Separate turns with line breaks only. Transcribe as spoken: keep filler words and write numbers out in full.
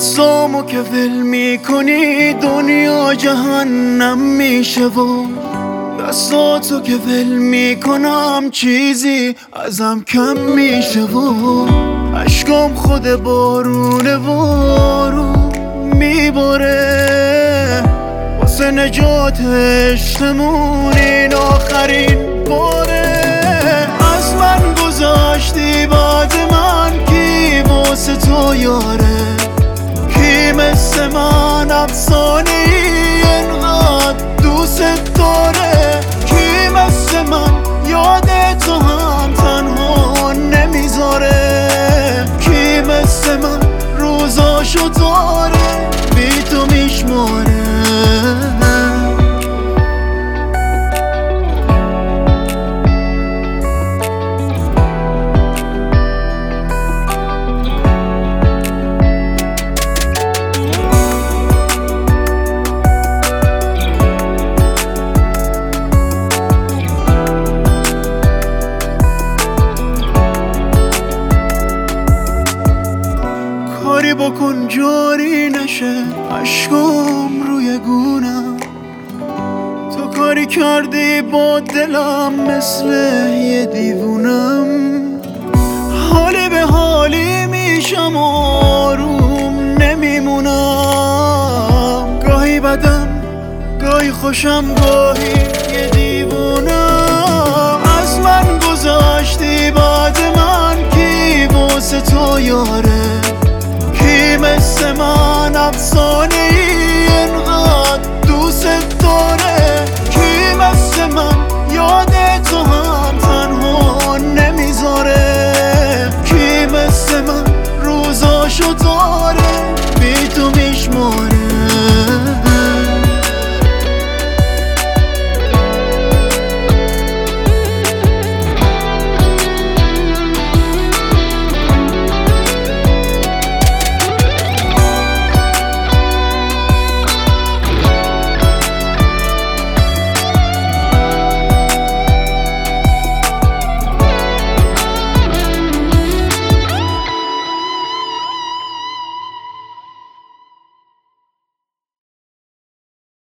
دستامو که ول میکنی دنیا جهنم میشه و دستاتو که ول میکنم چیزی ازم کم میشه و عشقم خود بارونه بارون میباره واسه نجات عشقمون این آخرین باره. از من گذاشتی بعد من کی واسه تو یاره، کی مثل من افسانه ای انقدر دوست داره، کی مثل من یاد تو هم تنها نمیذاره، کی مثل من روزاشو داره بی تو میشماره. کاری بکن جاری نشه عشقم روی گونم، تو کاری کردی با دلم مثل یه دیوونم، حالی به حالی میشم آروم نمیمونم، گاهی بدم گاهی خوشم گاهی یه دیوونم. از من گذاشتی بعد من کی واسه تو یاره، کی مثل من افسانه ای انقدر دوست داره، کی مثل من یاد تو هم تنها نمیذاره، کی مثل من روزاشو داره بی تو میشماره.